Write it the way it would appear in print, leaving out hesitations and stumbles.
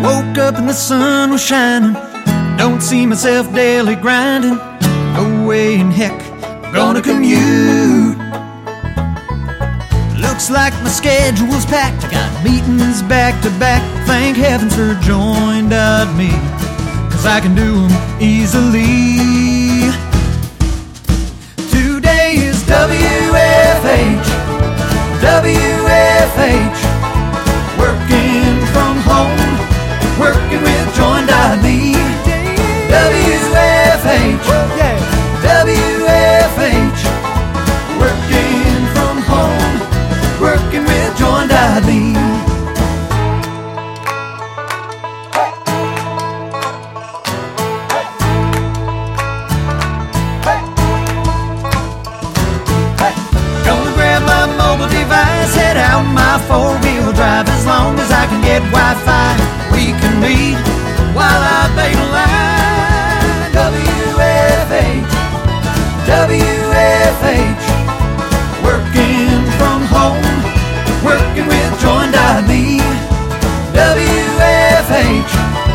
Woke up and the sun was shining. Don't see myself daily grinding. No way in heck I'm gonna commute. Looks like my schedule's packed. I got meetings back to back. Thank heavens for Join.me, 'cause I can do them easily. Today is WFH, WFH. Working from home, working with Join.me. WFH, WFH. Working from home, working with Join.me. Gonna grab my mobile device, head out my four-wheel drive. As long as I can get Wi-Fi, we can meet while I bait a line. WFH, WFH. Working from home, working with Join.me. WFH,